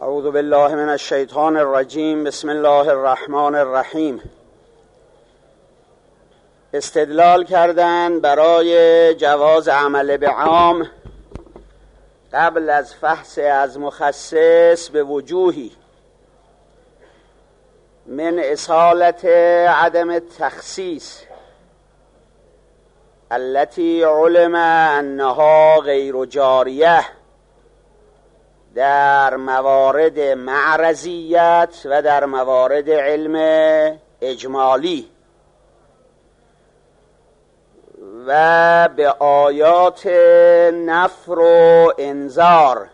اعوذ بالله من الشیطان الرجیم. بسم الله الرحمن الرحیم. استدلال کردن برای جواز عمل به عام قبل از فحص از مخصص به وجوهی من اصالت عدم التخصیص التي علم انها غیر جاریه در موارد معرضیت و در موارد علم اجمالی و به آیات نفر و انذار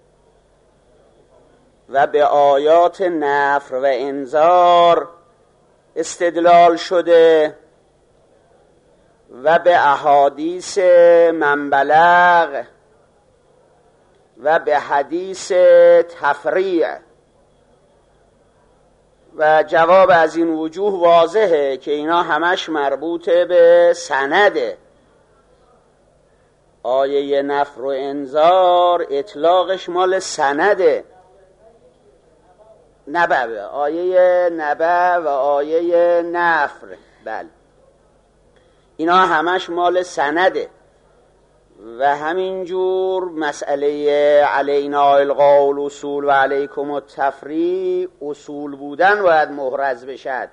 استدلال شده و به احادیث من بلغ و به حدیث تفریع و جواب از این وجوه واضحه که اینا همش مربوط به سنده. آیه نفر و انذار اطلاقش مال سنده، نبع، آیه نبع و آیه نفر، بله اینا همش مال سنده. و همینجور مسئله علینا القول اصول و علیکم التفریع اصول بودن باید محرز بشد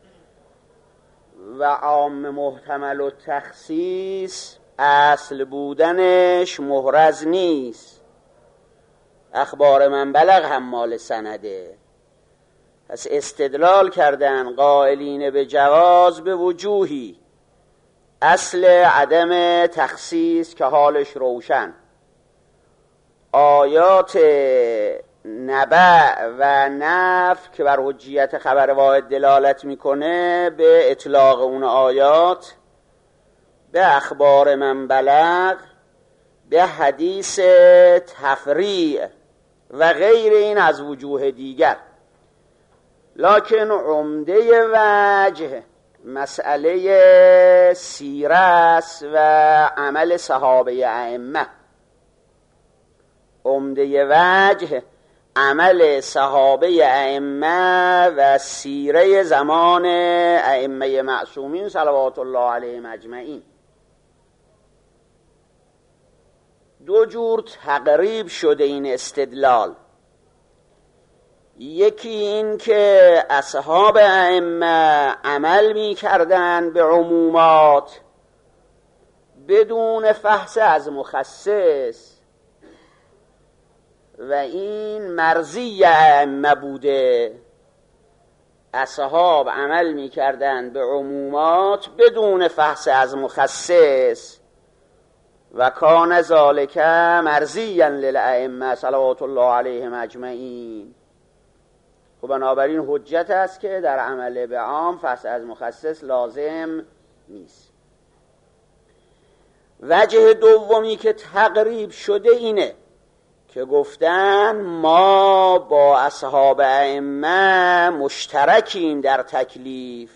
و عام محتمل و تخصیص اصل بودنش محرز نیست. اخبار من بلغ هم مال سنده. پس استدلال کردن قائلین به جواز به وجوهی اصل عدم تخصیص که حالش روشن، آیات نبع و نفی که بر حجیت خبر واحد دلالت میکنه به اطلاق اون آیات، به اخبار من بلغ، به حدیث تفریع و غیر این از وجوه دیگر. لکن عمده وجه مسئله سیرت و عمل صحابه ائمه، عمده وجه عمل صحابه ائمه و سیره زمان ائمه معصومین صلوات الله علیهم اجمعین. دو جور تقریب شده این استدلال. یکی این که اصحاب ائمه عمل می کردن به عمومات بدون فحص از مخصص و این مرضی ائمه بوده. اصحاب عمل می کردن به عمومات بدون فحص از مخصص و کان ذالک مرضیا للائمه صلوات الله علیهم اجمعین. خب بنابراین حجت است که در عمل به عام فحص از مخصص لازم نیست. وجه دومی که تقریب شده اینه که گفتن ما با اصحاب ائمه مشترکیم در تکلیف،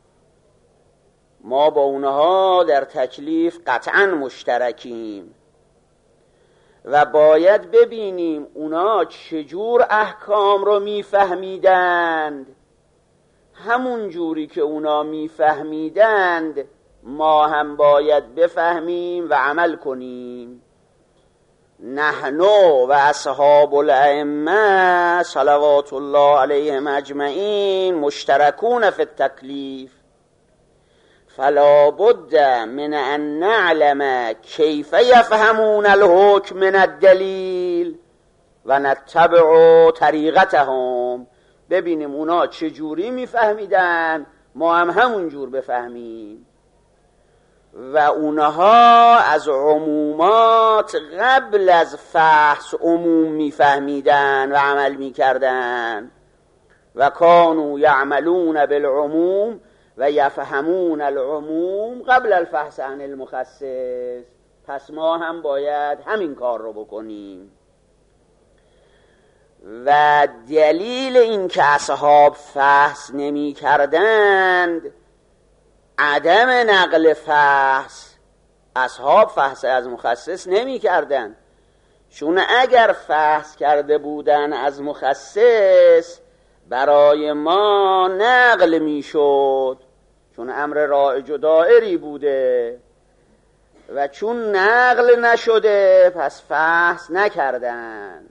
ما با اونها در تکلیف قطعا مشترکیم و باید ببینیم اونا چجور احکام رو میفهمیدند، همون جوری که اونا میفهمیدند ما هم باید بفهمیم و عمل کنیم. نحن و اصحاب الائمه صلوات الله علیهم اجمعین مشترکون فی التکلیف فلا بد من ان نعلم کیف یفهمون الحکم من الدلیل و نتبع طریقتهم. ببینیم اونا چجوری میفهمیدن، ما هم همون جور بفهمیم. و اونها از عمومات قبل از فحص عموم میفهمیدن و عمل میکردن و کانوا یعملون بالعموم و یفهمون العموم قبل الفحص عن المخصص. پس ما هم باید همین کار رو بکنیم. و دلیل این که اصحاب فحص نمی کردند عدم نقل فحص، اصحاب فحص از مخصص نمی کردند، چون اگر فحص کرده بودن از مخصص برای ما نقل میشد، چون امر رایج و دائری بوده و چون نقل نشده پس فحص نکردن.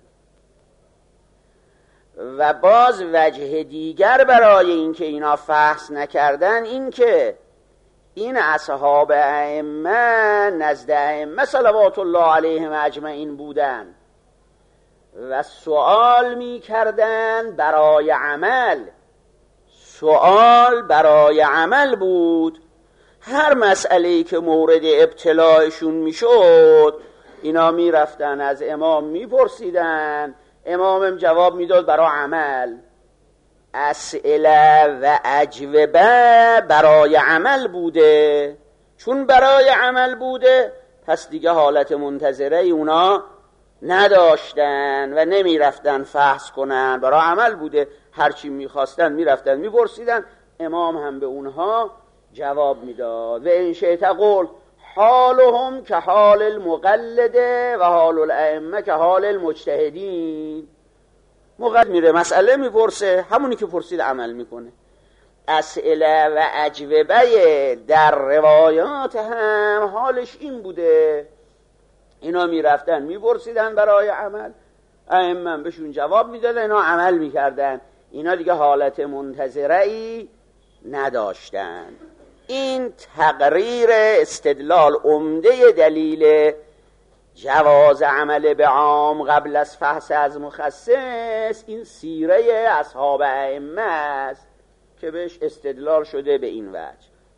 و باز وجه دیگر برای اینکه اینا فحص نکردن این که این اصحاب ائمه نزد ائمه صلوات الله علیهم اجمعین بودن و سوال می کردن برای عمل، سوال برای عمل بود. هر مسئله‌ای که مورد ابتلاعشون می شد اینا می رفتن از امام می پرسیدن، امامم جواب می داد برای عمل. اسئله و اجوبه برای عمل بوده، چون برای عمل بوده پس دیگه حالت منتظره اونا نداشتن و نمی رفتن فحص کنن، برای عمل بوده. هرچی می خواستن می رفتن می پرسیدن، امام هم به اونها جواب می داد. و این شئت قل حالهم که حال المقلده و حال الائمه که حال المجتهدین. مقلد میره مسئله میپرسه، همونی که پرسید عمل میکنه. اسئله و اجوبه در روایات هم حالش این بوده، اینا میرفتن میپرسیدن برای عمل، ائمه بهشون جواب میدادن، اینا عمل میکردن. اینا دیگه حالت منتظره‌ای نداشتن. این تقریر استدلال عمده دلیل جواز عمل به عام قبل از فحص از مخصص این سیره اصحاب ائمه است که بهش استدلال شده به این وجه.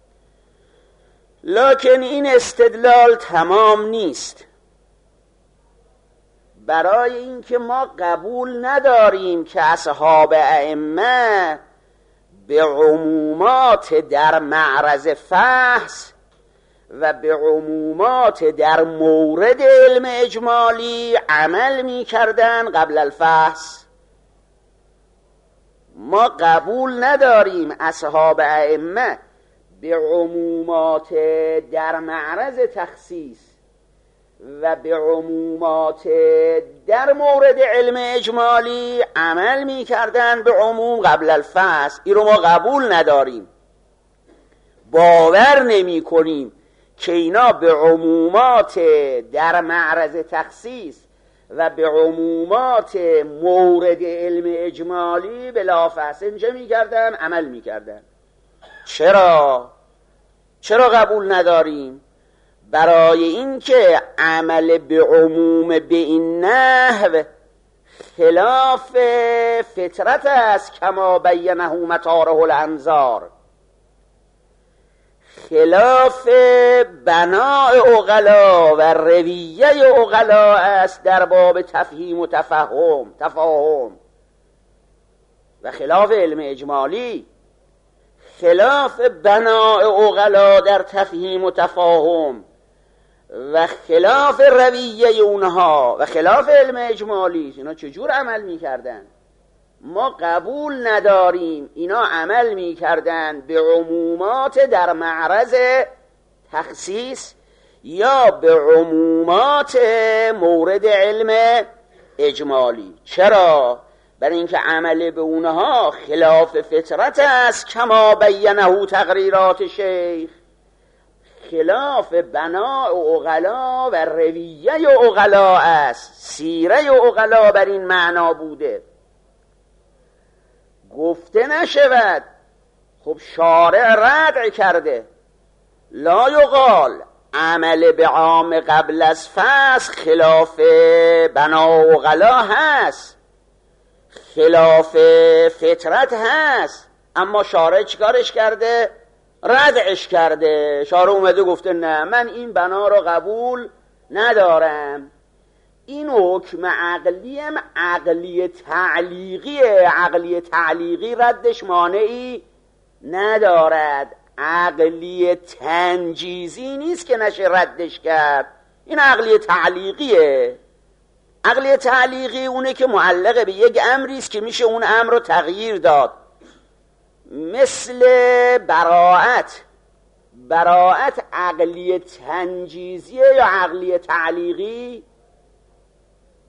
لکن این استدلال تمام نیست. برای اینکه ما قبول نداریم که اصحاب ائمه به عمومات در معرض فحص و به عمومات در مورد علم اجمالی عمل می کردن قبل الفحص. ما قبول نداریم اصحاب ائمه به عمومات در معرض تخصیص و به عمومات در مورد علم اجمالی عمل می کردن به عموم قبل الفحص. این رو ما قبول نداریم، باور نمی کنیم که اینا به عمومات در معرض تخصیص و به عمومات مورد علم اجمالی بلا فحص چه می کردن؟ عمل می کردن. چرا قبول نداریم؟ برای اینکه عمل به عموم به این نحو خلاف فطرت است، کما بینه مطاره الانظار، خلاف بناء عقلا و رویه عقلا است در باب تفهیم و تفاهم و خلاف علم اجمالی، خلاف بناء عقلا در تفهیم و تفاهم و خلاف رویه اونها و خلاف علم اجمالی. اینا چجور عمل میکردن؟ ما قبول نداریم اینا عمل میکردن به عمومات در معرض تخصیص یا به عمومات مورد علم اجمالی. چرا؟ برای اینکه عمل به اونها خلاف فطرت است، کما بینه تقریرات شیخ، خلاف بناء عقلا و رویه عقلا است، سیره عقلا بر این معنا بوده. گفته نشود خب شارع ردع کرده، لا یقال عمل به عام قبل از فحص خلاف بناء عقلا هست، خلاف فطرت هست، اما شارع چیکارش کرده؟ ردعش کرده. شارع اومده گفته نه، من این بنا رو قبول ندارم. این حکم عقلی هم عقلی تعلیقیه، عقلی تعلیقی ردش مانعی ندارد، عقلی تنجیزی نیست که نشه ردش کرد. این عقلی تعلیقیه. عقلی تعلیقی اونه که معلق به یک امری است که میشه اون امر رو تغییر داد، مثل براءت عقلی تنجیزیه یا عقلی تعلیقی؟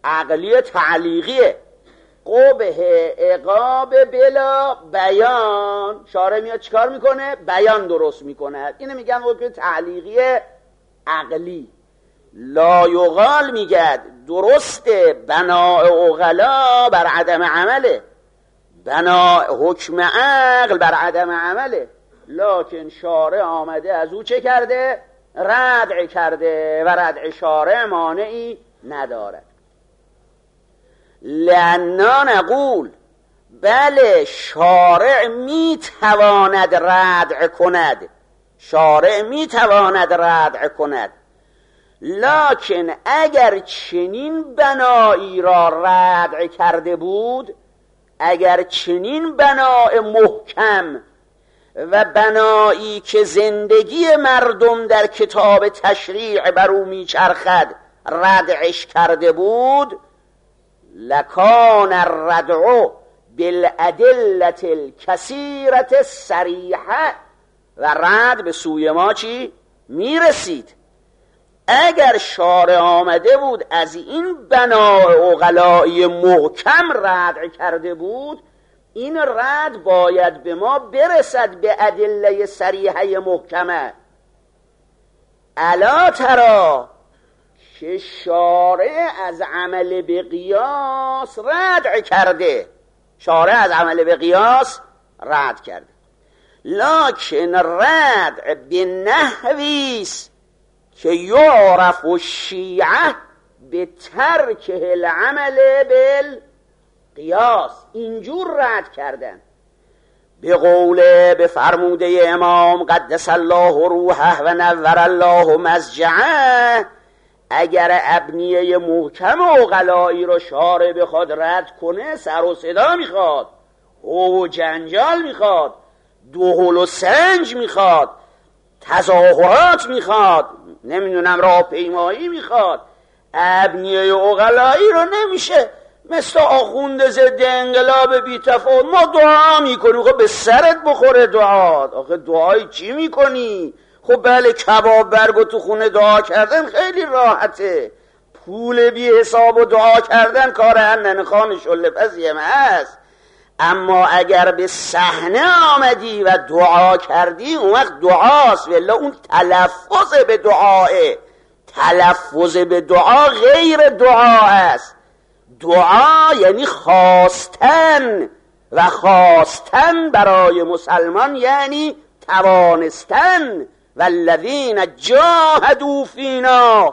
عقلی تعلیقیه. قبح عقاب بلا بیان، شارع میاد چیکار میکنه؟ بیان درست میکنه. اینو میگن حکم تعلیقی عقلی. لا یقال میگد درسته بناء عقلا بر عدم عمله، بناء حکم عقل بر عدم عمله، لکن شارع آمده از او چه کرده؟ ردع کرده و ردع شارع مانعی ندارد. لأننا نقول بله شارع میتواند ردع کند، شارع میتواند ردع کند، لکن اگر چنین بنایی را ردع کرده بود، اگر چنین بنای محکم و بنایی که زندگی مردم در کتاب تشریع بر او میچرخد ردعش کرده بود، لکان الردع بالادلة الکثیرة الصریحة، و رد به سوی ما چی؟ میرسید. اگر شارع آمده بود از این بنای عقلایی محکم ردع کرده بود، این رد باید به ما برسد به ادله صریحه محکمه. الا ترا که شارع از عمل به قیاس ردع کرده، شارع از عمل به قیاس رد کرده، لکن ردع به نحویست که یعرف الشیعه به ترک العمل بالقیاس. اینجور رد کردن. به قول به فرموده امام قدس الله روحه و نور الله مضجعه، اگر ابنیه محکم عقلایی رو شارع بخواد رد کنه، سر و صدا میخواد، و جنجال میخواد، دهل و سنج میخواد، تظاهرات میخواد، نمیدونم راهپیمایی میخواد. ابنیه عقلایی رو نمیشه مثل آخوند ضد انقلاب بی تفاوت ما دعا میکنیم. خب به سرت بخوره دعات. آخه دعای چی میکنی؟ خب بله کباب برگو تو خونه دعا کردن خیلی راحته، پول بی حساب و دعا کردن کار هنن خان شله پزیم هست. اما اگر به صحنه آمدی و دعا کردی، اون وقت دعاست، ولی اون تلفظ به دعاه. تلفظ به دعا غیر دعا است. دعا یعنی خواستن، و خواستن برای مسلمان یعنی توانستن. والذین جاهدوا فینا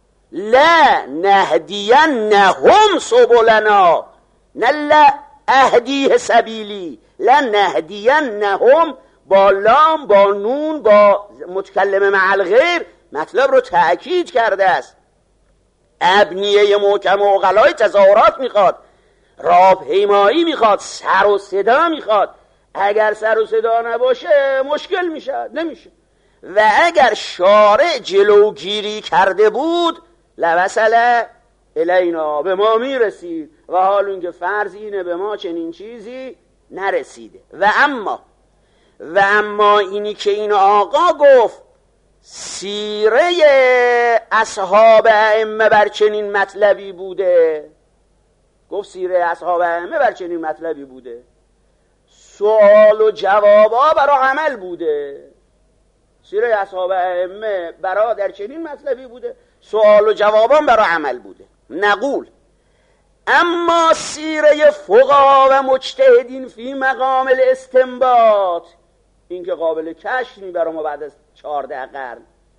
لنهدینهم سبلنا، نه اهدیه سبیلی، لنهدینهم با لام با نون با متکلم مع الغیر مطلب رو تأکید کرده است. ابنیه محکم و عقلای تظاهرات میخواد، راهپیمایی میخواد، سر و صدا میخواد. اگر سر و صدا نباشه مشکل میشه، نمیشه. و اگر شارع جلوگیری کرده بود لوصل الینا، به ما میرسید، و حال اون که فرض اینه به ما چنین چیزی نرسیده. و اما اینی که این آقا گفت سیره اصحاب ائمه بر چنین مطلبی بوده، گفت سیره اصحاب ائمه بر چنین مطلبی بوده، سوال و جوابا برای عمل بوده. سیره اصحاب ائمه برای در چنین مطلبی بوده، سوال و جوابا برای عمل بوده. نقول اما سیره فقها و مجتهدین فی مقام الاستنباط، این که قابل کشف برای ما بعد از 14 قرن.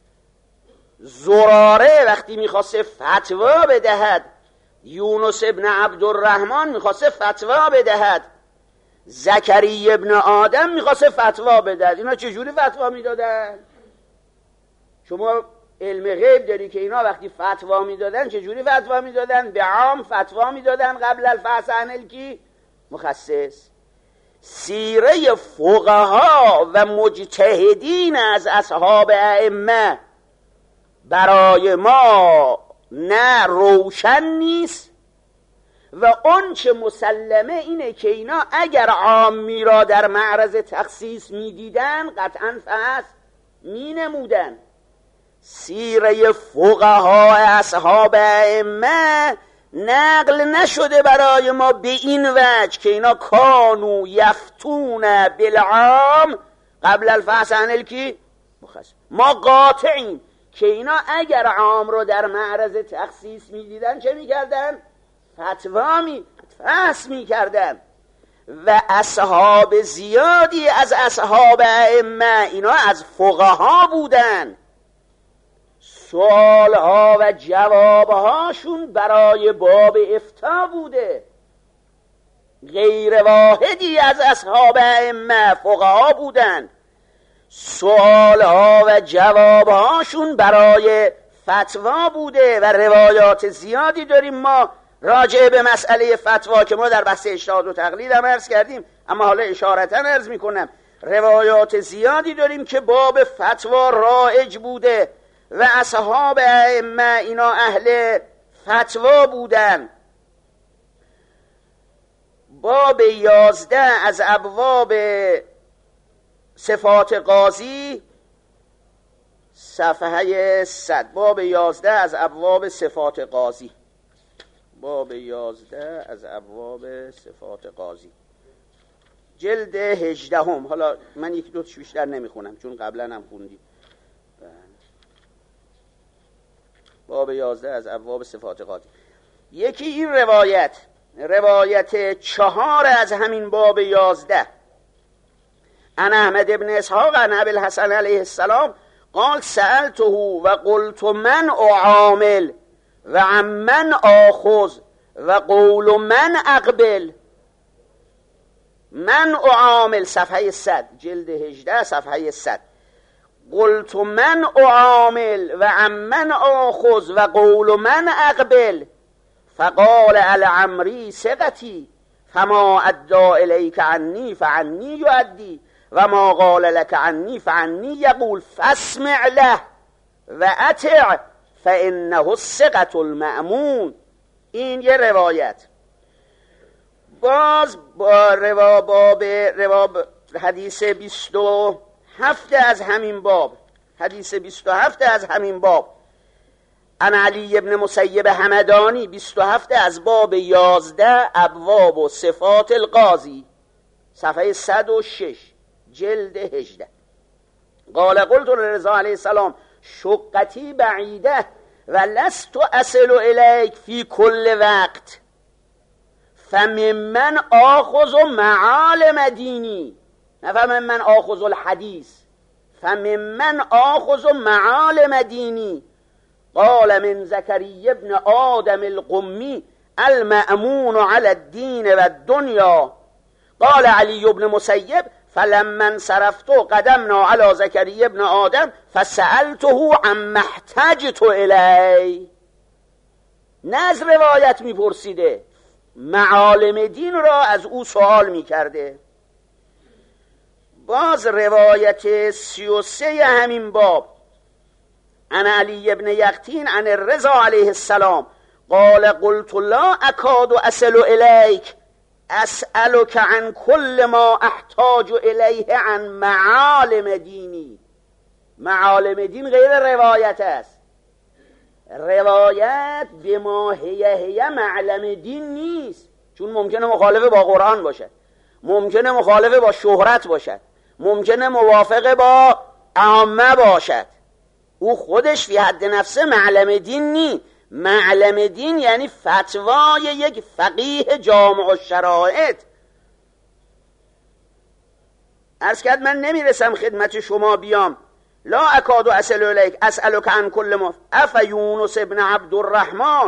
زراره وقتی میخواسته فتوا بدهد، یونس ابن عبدالرحمن میخواسته فتوا بدهد، زکری ابن آدم میخواسته فتوا بدهد، اینا چجوری فتوا میدادن؟ شما علم غیب داری که اینا وقتی فتوا میدادن چجوری فتوا میدادن؟ به عام فتوا میدادن قبل الفحص عن الکی مخصص. سیره فقها و مجتهدین از اصحاب ائمه برای ما نه روشن نیست، و اون چه مسلمه اینه که اینا اگر عامی را در معرض تخصیص میدیدن قطعا فحص می نمودن. سیره فقها اصحاب ائمه نقل نشده برای ما به این وجه که اینا کانو یفتون بالعام قبل الفحص عن الکی مخصص. ما قاطعیم که اینا اگر عام رو در معرض تخصیص میدیدن چه میکردن؟ فحص میکردن. و اصحاب زیادی از اصحاب ائمه اینا از فقها بودن، سوالها و جوابهاشون برای باب افتاء بوده. غیر واحدی از اصحاب ائمه فقها بودن، سوالها و جوابهاشون برای فتوا بوده. و روایات زیادی داریم ما راجع به مسئله فتوا که ما در بحث اجتهاد و تقلید هم عرض کردیم، اما حالا اشارتا عرض میکنم. روایات زیادی داریم که باب فتوا رایج بوده و اصحاب ائمه اینا اهل فتوا بودن. باب 11 از ابواب صفات قاضی صفحه 100. باب 11 از ابواب صفات قاضی، باب 11 از ابواب صفات قاضی، جلد 18. حالا من یک دو تاش بیشتر نمیخونم چون قبلا هم خوندیم. باب 11 از ابواب صفات قاضی. یکی این روایت 4 از همین باب 11 عن احمد ابن اسحاق عن ابی الحسن علیه السلام قال سألته و قلت من اعامل و عمن آخذ و قول من اقبل. من اعامل صفحه 100 جلد 18 صفحه 100. قلت من اعامل و عمن آخذ و قول من اقبل. فقال العمری ثقتی فما ادى الیک عنی فعنی یؤدی و ما قال لك عنی فعنی یقول فاسمع له و اطع فانه الثقة المأمون. این یه روایت. باز با باب حدیث 27 از همین باب، حدیث 27 از همین باب عن علی ابن مسیب همدانی، 27 از باب 11 ابواب و صفات القاضی صفحه 106 جلد 18. قال قلت لرضا علیه السلام شقتی بعیده و لست اصل الیک فی کل وقت فممن آخذ معالم دینی، نه فممن آخذ الحدیث، فممن آخذ معالم دینی. قال من زكريا ابن آدم القمي المأمون على الدين والدنيا. قال علي بن مسيب فلما انصرفت قدمنا على زكريا ابن آدم فسألته عما احتجت إليه. نه از روایت میپرسیده، معالم دین را از او سوال میکرده. باز روایت 33 همین باب عن علی ابن یقطین عن الرضا علیه السلام قال قلت لا اکاد اصل الیک اسألك عن كل ما احتاج الیه عن معالم دینی. معالم دین غیر روایت است. روایت به ما هیه معلم دین نیست، چون ممکنه مخالف با قرآن باشد، ممکنه مخالف با شهرت باشد، ممکنه موافق با عامه باشد. او خودش فی حد نفسه معلم دین نی. معلم دین یعنی فتوای یک فقیه جامع الشرائط. عرض کرد من نمیرسم خدمت شما بیام لا اکاد اصل الیک اسألک عن کل ما اف یونس ابن عبد الرحمن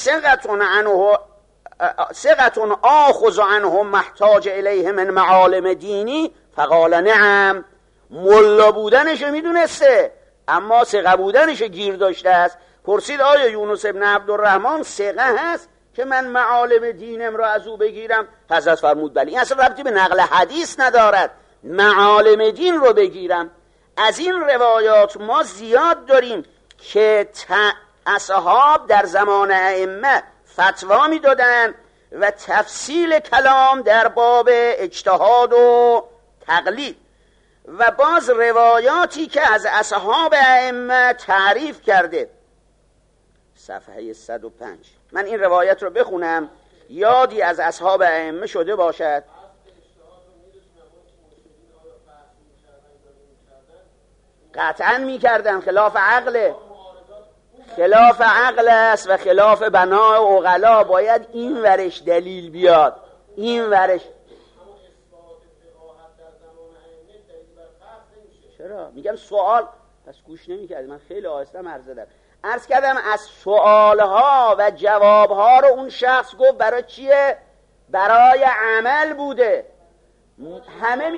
ثقة آخذ عنه محتاج الیه من معالم دینی. فقال نعم. ملا بودنش میدونسته اما ثقه بودنش گیر داشته است. پرسید آیا یونس ابن عبدالرحمن ثقه هست که من معالم دینم را از او بگیرم؟ حضرت فرمود بلی. این اصلا ربطی به نقل حدیث ندارد، معالم دین رو بگیرم. از این روایات ما زیاد داریم که اصحاب در زمان ائمه فتوا می دادن و تفصیل کلام در باب اجتهاد و تقلید. و باز روایاتی که از اصحاب ائمه تعریف کرده صفحه 105 من این روایت رو بخونم یادی از اصحاب ائمه شده باشد. قطعا میکردن، خلاف عقله، خلاف عقل است و خلاف بنای عقلا. باید این ورش دلیل بیاد، این ورش. چرا؟ میگم سوال، پس گوش نمیکرد. من خیلی آهسته عرض دادم. عرض کردم از سوالها و جوابها رو اون شخص گفت برای چیه؟ برای عمل بوده. همه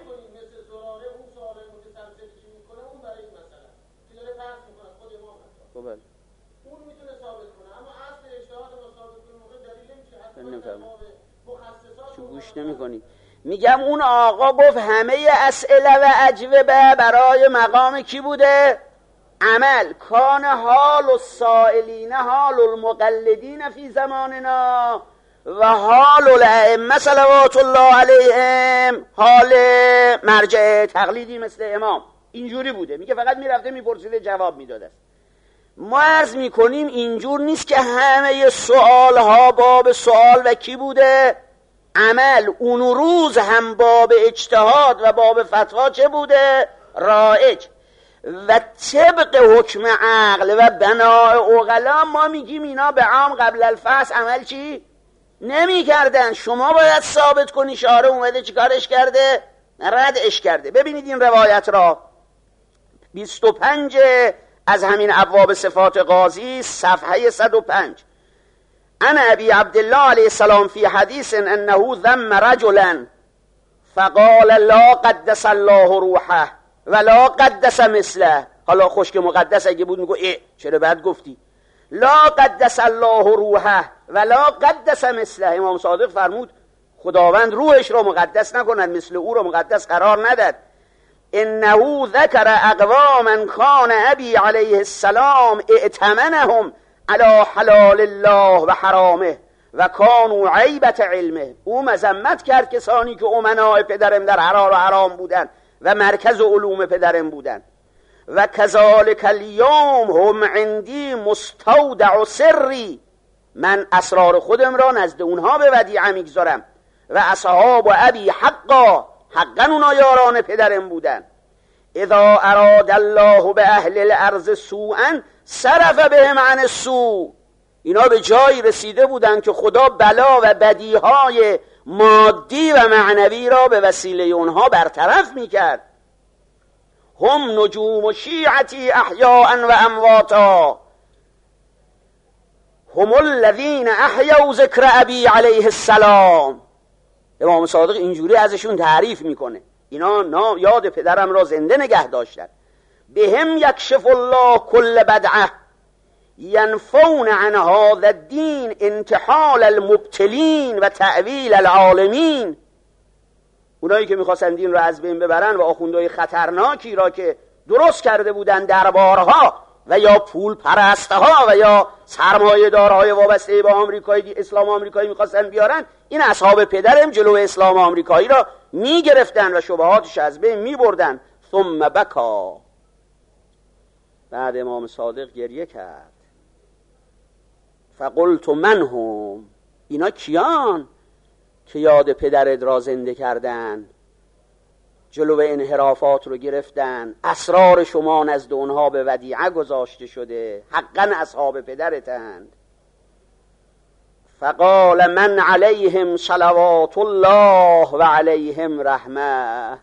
اون میتونه ثابت کنه، اما اصل اجتهاد ما ثابت کنه موقع دلیل نمیشه. مخصصات چون گوش نمی‌کنی. میگم اون آقا گفت همه اسئله و اجوبه برای مقام کی بوده؟ عمل. کان حال السائلین حال المقلدین فی زماننا و حال الائمه صلوات الله علیهم حال مرجع تقلیدی مثل امام. اینجوری بوده. میگه فقط میرفته میپرسیده جواب میداده. ما عرض میکنیم اینجور نیست که همه سوال ها باب سوال و کی بوده؟ عمل. اون روز هم باب اجتهاد و باب فتوا چه بوده؟ رایج. و طبق حکم عقل و بنای عقلا ما میگیم اینا به عام قبل الفحص عمل چی؟ نمی کردن. شما باید ثابت کنی شارع اومده چی کارش کرده؟ ردش کرده. ببینید این روایت را 25 از همین ابواب صفات قاضی صفحه 105. عن ابی عبدالله علیه السلام فی حدیث انه ذم رجلا فقال لا قدس الله روحه ولا قدس مثله. حالا خشک مقدس اگه بود میگو چرا بعد گفتی لا قدس الله روحه ولا قدس مثله. امام صادق فرمود خداوند روحش را مقدس نکند، مثل او را مقدس قرار نداد. انه ذکر اقواما کان ابی علیه السلام ائتمنهم علی حلال الله و حرامه و کانوا عیبت علمه. او مذمت کرد کسانی که امنای پدرم در حلال و حرام بودن و مرکز علوم پدرم بودن. و کذالک الیوم هم عندی مستودع سری، من اسرار خودم را نزد اونها به ودیعه میگذارم. و اصحاب و ابی حقا، حقا اونا یاران پدرم بودن. اذا اراد الله به اهل الارض سوءا صرف بهم عن السوء. اینا به جایی رسیده بودن که خدا بلا و بدیهای مادی و معنوی را به وسیله اونها برطرف میکرد. هم نجوم و شیعتی احیاء و امواتا، هم الذین احیوا ذکر ابی علیه السلام. امام صادق اینجوری ازشون تعریف میکنه اینا یاد پدرم را زنده نگه داشتن. بهم یکشف الله کل بدعه ینفون عن هذا الدین انتحال المبتلین و تأویل العالمین. اونایی که میخواستن دین را از بین ببرن و آخوندهای خطرناکی را که درست کرده بودن دربارها و یا پول پرستها و یا سرمایه دارهای وابسته با آمریکایی، اسلام آمریکایی میخواستن بیارن، این اصحاب پدرم جلو اسلام آمریکایی را میگرفتن و شبهاتش از بین میبردن. ثم بکا، بعد امام صادق گریه کرد. فقلت من هم، اینا کیان که یاد پدرت را زنده کردن، جلو انحرافات رو گرفتن، اسرار شما نزد اونها به ودیعه گذاشته شده، حقا اصحاب پدرتند. فقال من علیهم صلوات الله و علیهم رحمه.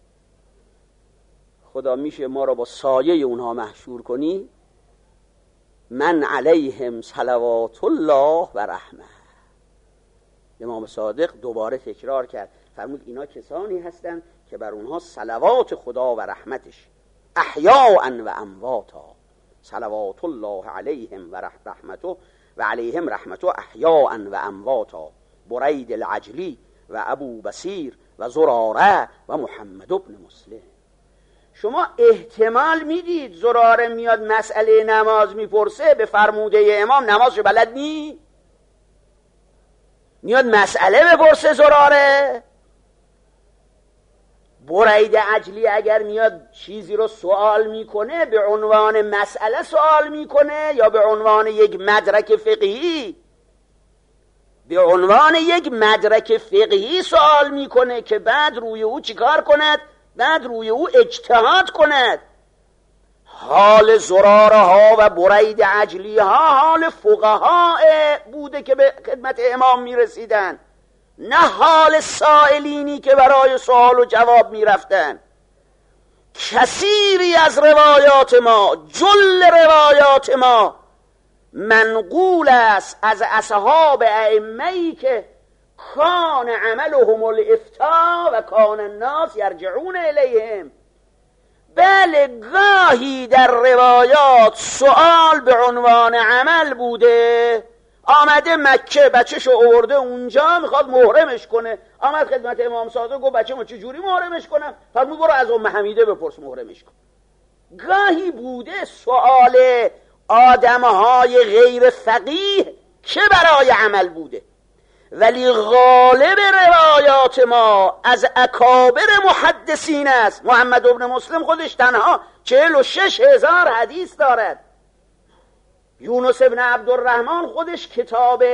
خدا میشه ما را با سایه اونها محشور کنی؟ من علیهم صلوات الله و رحمه. امام صادق دوباره تکرار کرد، فرمود اینا کسانی هستند که بر اونها صلوات خدا و رحمتش، احیاء و امواتا، صلوات الله علیهم و رحمته و علیهم رحمته احیاء و امواتا، برید العجلی و ابو بصیر و زراره و محمد ابن مسلم. شما احتمال میدید زراره میاد مسئله نماز میپرسه، به فرموده امام نمازشو بلد نی؟ میاد مسئله بپرسه زراره. برید عجلی اگر میاد چیزی رو سوال میکنه به عنوان مسئله سوال میکنه یا به عنوان یک مدرک فقهی؟ به عنوان یک مدرک فقهی سوال میکنه که بعد روی او چیکار کند؟ بعد روی او اجتهاد کند. حال زرارها و برید عجلیها حال فقها بوده که به خدمت امام میرسیدن، نه حال سائلینی که برای سوال و جواب میرفتن. کثیری از روایات ما، جل روایات ما منقول است از اصحاب ائمه‌ای که کان عملهم الافتاء و کان الناس یرجعون الیهم. بله گاهی در روایات سوال به عنوان عمل بوده. آمده مکه، بچه‌شو آورده اونجا میخواد محرمش کنه، آمد خدمت امام صادق گفت بچه ما چجوری محرمش کنم؟ فرمود برو از ام حمیده بپرس محرمش کن. گاهی بوده سوال آدمهای غیر فقیه که برای عمل بوده، ولی غالب روایات ما از اکابر محدثین است. محمد ابن مسلم خودش تنها 46,000 حدیث دارد. یونس ابن عبدالرحمن خودش کتاب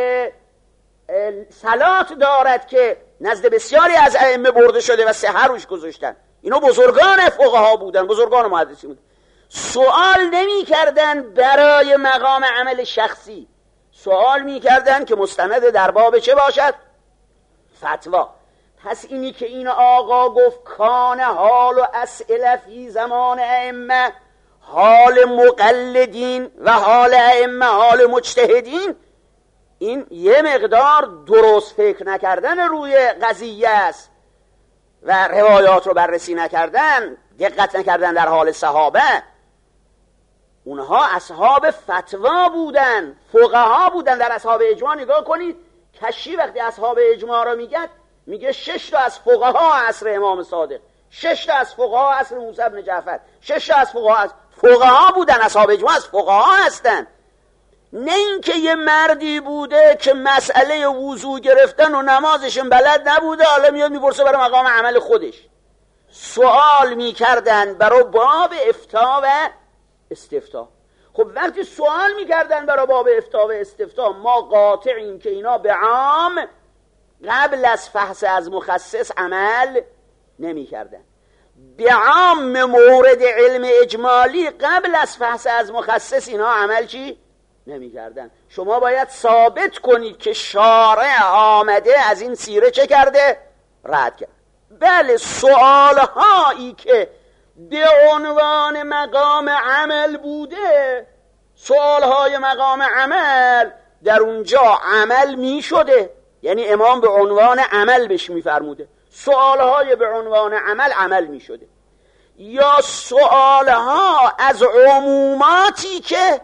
صلات دارد که نزد بسیاری از ائمه برده شده و صحه روش گذاشتن. اینا بزرگان فقها بودن، بزرگان محدثین بودن. سوال نمی کردن برای مقام عمل شخصی، سوال می کردن که مستند در باب چه باشد؟ فتوا. پس اینی که این آقا گفت کان حال و اسئله فی زمان ائمه، حال مقلدین و حال ائمه حال مجتهدین، این یه مقدار درست فکر نکردن روی قضیه است و روایات رو بررسی نکردن، دقت نکردن در حال صحابه. اونها اصحاب فتوا بودن، فقها بودن. در اصحاب اجماع نگاه کنید، کشی وقتی اصحاب اجماع رو میگه 6 تا از فقها عصر امام صادق، 6 تا از فقها عصر موسی بن جعفر، 6 تا از فقها بودن. اصحاب اجماع از فقها هستن، نه اینکه یه مردی بوده که مسئله وضو گرفتن و نمازشون بلد نبوده، حالا میاد میپرسه برای مقام عمل خودش. سوال میکردن برای باب افتاء و استفتاء. خب وقتی سوال میکردن برای باب افتاء و استفتاء، ما قاطعیم که اینا به عام قبل از فحص از مخصص عمل نمیکردن. به عام مورد علم اجمالی قبل از فحص از مخصص اینا عمل چی؟ نمیکردن. شما باید ثابت کنید که شارع آمده از این سیره چه کرده؟ رد کرد. بله سوالهایی که به عنوان مقام عمل بوده، سوالهای مقام عمل در اونجا عمل می شده، یعنی امام به عنوان عمل بهش می فرموده. سوالهای به عنوان عمل می شده، یا سوالها از عموماتی که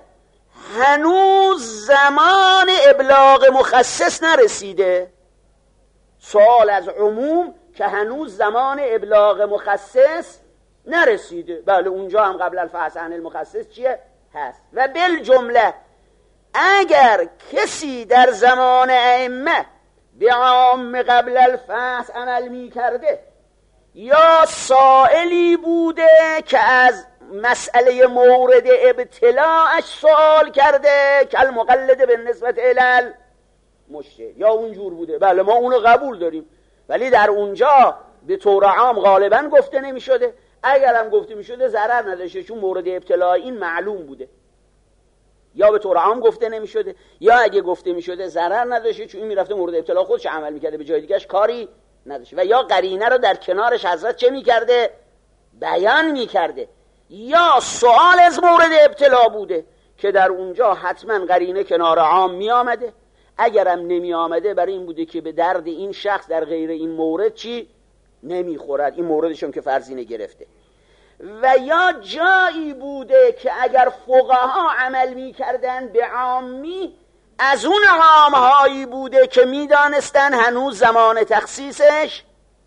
هنوز زمان ابلاغ مخصص نرسیده. سوال از عموم که هنوز زمان ابلاغ مخصص نرسیده. بله اونجا هم قبل الفحص عن المخصص چیه؟ هست. و بالجمله اگر کسی در زمان ائمه به عام قبل الفحص عمل می کرده، یا سائلی بوده که از مسئله مورد ابتلاعش سوال کرده که المقلد به نسبت علل مجتهد، یا اونجور بوده، بله ما اونو قبول داریم، ولی در اونجا به طور عام غالبا گفته نمی شده. اگر هم گفته می شده ضرر نداشته، چون مورد ابتلاع این معلوم بوده. یا به طور عام گفته نمی شده، یا اگه گفته می شده ضرر نداشته، چون این می رفته مورد ابتلاع خودش عمل می کرده، به جای دیگهش کاری نداشته. و یا قرینه رو در کنارش حضرت چه می کرده؟ بیان می کرده. یا سوال از مورد ابتلاع بوده که در اونجا حتما قرینه کنار عام می آمده، اگرم نمی آمده برای این بوده که به درد این شخص در غیر این مورد چی نمی خورد، این موردشون که فرضی نگرفته. و یا جایی بوده که اگر فقها عمل می کردن به عامی، از اون عامهایی بوده که می دانستن هنوز زمان تخصیصش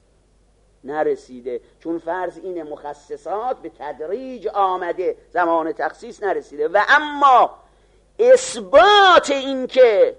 نرسیده، چون فرض این مخصصات به تدریج آمده، زمان تخصیص نرسیده. و اما اثبات این که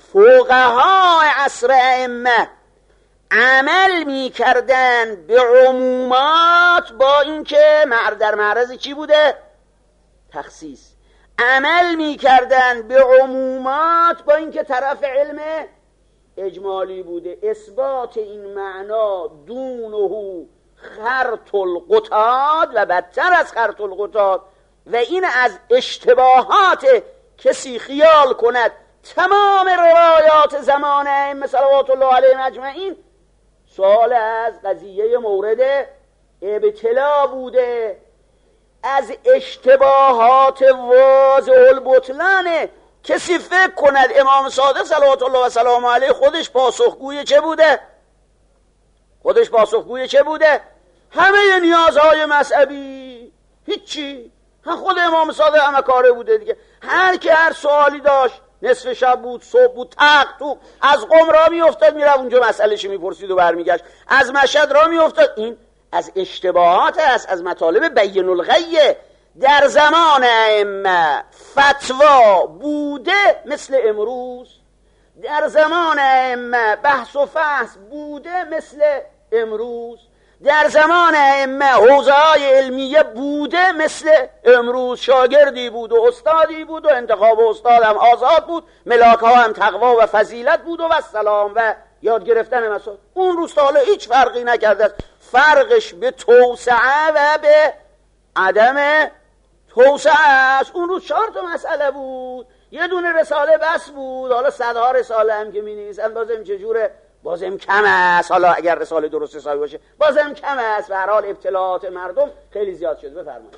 فقها عصر ائمه عمل می کردن به عمومات، با اینکه در معرض چی بوده؟ تخصیص. عمل می کردن به عمومات با اینکه طرف علم اجمالی بوده. اثبات این معنا دونه خرط القطاد و بدتر از خرط القطاد، و این از اشتباهات کسی خیال کند تمام روایات زمان ائمه صلوات الله علیهم اجمعین سوال از قضیه مورد ابتلا بوده، از اشتباهات واضح البطلانه. کسی فکر کند امام صادق صلوات الله و سلامه علیه خودش پاسخگوی چه بوده؟ خودش پاسخگوی چه بوده؟ همه نیازهای مذهبی، هیچی. خود امام صادق همه کاره بوده دیگه. هر که هر سوالی داشت، نصف شب بود، صبح بود، تو از قم را می افتاد میره اونجا مسئله‌شو میپرسید و برمیگشت، از مشهد را می افتاد. این از اشتباهات است، از مطالب بین الغیه. در زمان ائمه فتوا بوده مثل امروز، در زمان ائمه بحث و فحص بوده مثل امروز، در زمان ائمه حوزه‌های علمیه بوده مثل امروز. شاگردی بود و استادی بود و انتخاب استاد هم آزاد بود، ملاک‌ها هم تقوا و فضیلت بود و سلام و یاد گرفتن مسائل. اون روز تا حالا هیچ فرقی نکرده است. فرقش به توسعه و به عدم توسعه است. اون روز 4 تا مسئله بود، یه دونه رساله بس بود، حالا صدها رساله هم که می‌نویسن بازم چجوره؟ بازم کم است. حالا اگر رساله درست حسابی باشه بازم کم است. به هر حال ابتلاعات مردم خیلی زیاد شده. بفرمایید.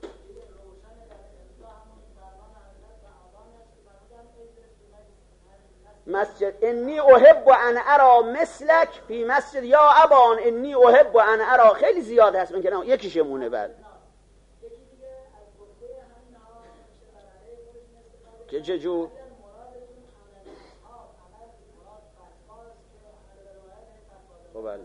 مسجد انی احب ان ارا مثلک فی مسجد یا ابان انی احب ان ارا، خیلی زیاد هست. من که نه یکیشمونه. بعد که چجور بله.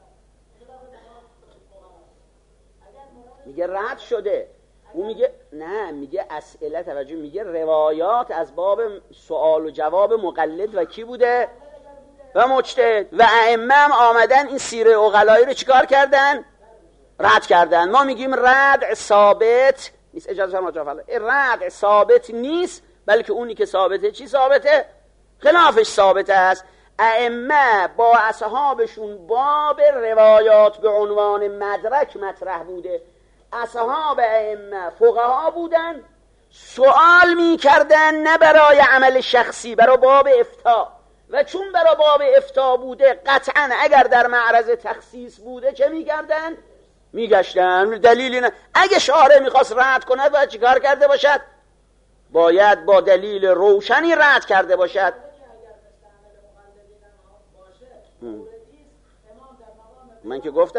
میگه رد شده. او میگه نه، میگه اسئله توجه، میگه روایات از باب سوال و جواب مقلد و کی بوده و مجتهد، و ائمه هم آمدن این سیره عقلایی رو چیکار کردن؟ رد کردن. ما میگیم رد ثابت نیست. اجازه فرمایید. رد ثابت نیست، بلکه اونی که ثابته چی ثابته؟ خلافش ثابت است. ائمه با اصحابشون باب روایات به عنوان مدرک مطرح بوده. اصحاب ائمه فقها بودن، سوال میکردن نه برای عمل شخصی، برای باب افتاء، و چون برای باب افتاء بوده قطعا اگر در معرض تخصیص بوده چه میکردن؟ میگشتن. دلیلی نه. اگه شارع میخواست رد کند باید چیکار کرده باشد؟ باید با دلیل روشنی رد کرده باشد. من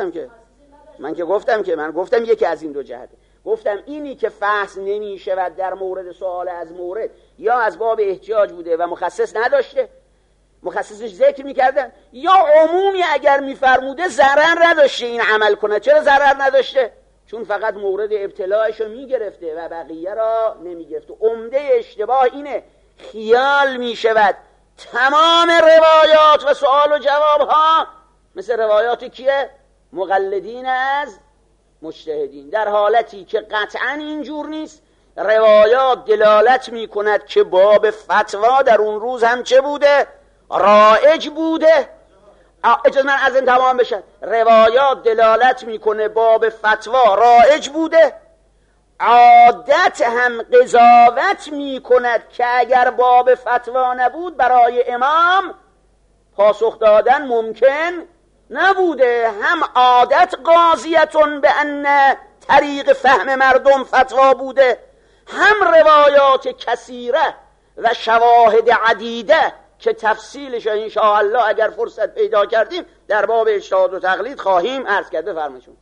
گفتم یکی از این دو جهته. گفتم اینی که فحص نمی شود در مورد سوال از مورد یا از باب احتیاج بوده و مخصص نداشته، مخصصش ذکر میکردن، یا عمومی اگر میفرموده ضرر نداشته این عمل کنه. چرا ضرر نداشته؟ چون فقط مورد ابتلاعش رو میگرفته و بقیه را نمیگرفته. عمده اشتباه اینه، خیال میشود تمام روایات و سوال و جواب ها مثل روایات کیه؟ مقلدین از مجتهدین، در حالتی که قطعا اینجور نیست. روایات دلالت میکند که باب فتوا در اون روز هم چه بوده؟ رایج بوده. اجازه من از این تمام بشن. روایات دلالت میکنه باب فتوا رایج بوده. عادت هم قضاوت میکند که اگر باب فتوا نبود برای امام پاسخ دادن ممکن نبوده. هم عادت قاضیتون به ان طریق فهم مردم فتوا بوده، هم روایات کثیره و شواهد عدیده که تفصیلش انشاءالله اگر فرصت پیدا کردیم در باب اجتهاد و تقلید خواهیم عرض کرده. فرمایشون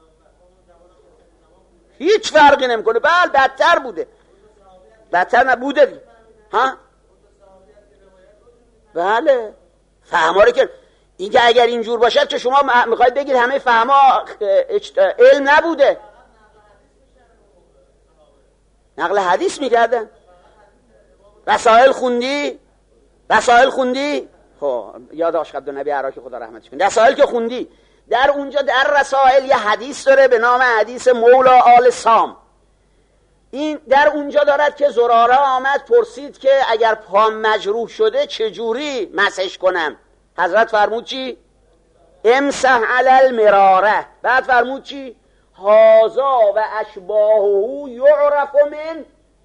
هیچ فرقی نمیکنه. بله بدتر بوده، بدتر نبوده ها. بله فهماره که این که اگر اینجور باشد که شما میخواید بگید همه فهمها علم نبوده، نقل حدیث میکردن. رسائل خوندی؟ خب یادداشت عبدالنبی عراقی خدا رحمتش کنه. رسائل که خوندی، در اونجا در رسائل یه حدیث داره به نام حدیث مولا آل سام. این در اونجا دارد که زراره آمد پرسید که اگر پام مجروح شده چجوری مسحش کنم؟ حضرت فرمود چی؟ امسح علی المراره. بعد فرمود چی؟ هازا و اشباهه یعرف من،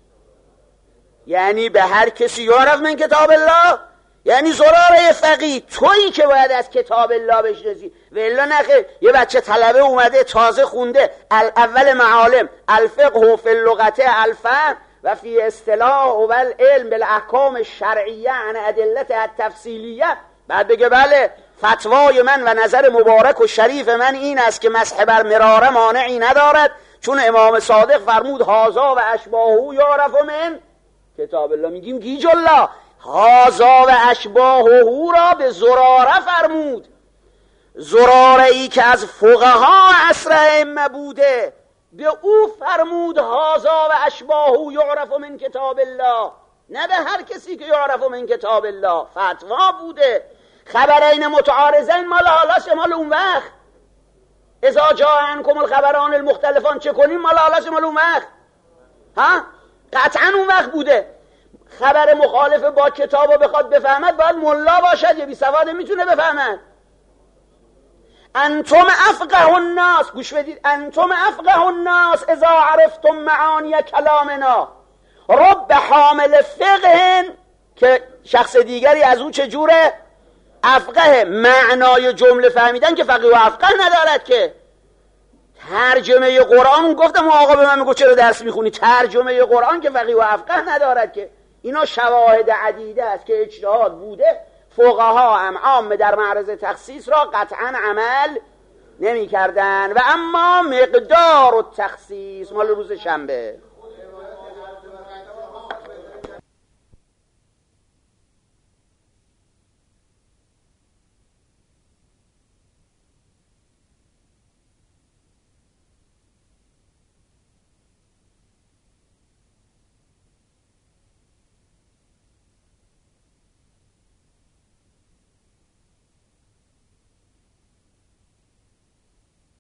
یعنی به هر کسی یعرف من کتاب الله، یعنی زراره فقیه تویی که باید از کتاب الله بشناسی و الا نخیر. یه بچه طلبه اومده تازه خونده اول معالم الفقه فی اللغت الفهم و فی اصطلاح و العلم بالاحکام الشرعیه عن ادلت التفصیلیه، بعد بگه بله فتوای من و نظر مبارک و شریف من این است که مسح بر مراره مانعی ندارد، چون امام صادق فرمود هازا و اشباهو یعرف من کتاب الله. میگیم گیج الله، هازا و اشباهو را به زراره فرمود، زراره ای که از فقها عصر ائمه بوده به او فرمود هازا و اشباهو یعرف من کتاب الله، نه به هر کسی که یعرف من کتاب الله. فتوا بوده. خبرین متعارضین مال حالاش مال اون وقت، اذا جاء عنکم الخبران المختلفان چه کنیم مال حالاش مال اون وقت، ها قطعا اون وقت بوده. خبر مخالف با کتابو بخواد بفهمد باید ملا باشد، یه بی سواد میتونه بفهمد. انتم افقه الناس، گوش بدید، انتم افقه الناس اذا عرفتم معانی کلامنا. رب حامل فقه، که شخص دیگری از اون چجوره؟ افقه، معنای جمله فهمیدن که فقیه و افقه ندارد که. ترجمه قرآن گفتم آقا به من میگه چرا درس میخونی، ترجمه قرآن که فقیه و افقه ندارد که. اینا شواهد عدیده است که اجتهاد بوده، فقها هم عام در معرض تخصیص را قطعا عمل نمی کردن. و اما مقدار و تخصیص مال روز شنبه.